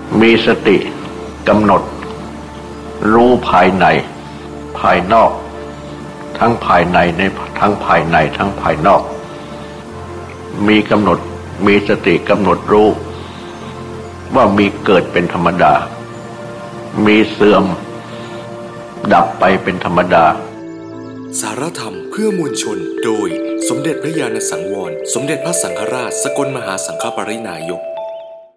มีสติกำหนดรู้ภายในภายนอกทั้งภายในทั้งภายในทั้งภายนอกมีสติกำหนดรู้ว่ามีเกิดเป็นธรรมดามีเสื่อมดับไปเป็นธรรมดาสารธรรมเพื่อมวลชนโดยสมเด็จพระญาณสังวรสมเด็จพระสังฆราชสกลมหาสังฆปรินายก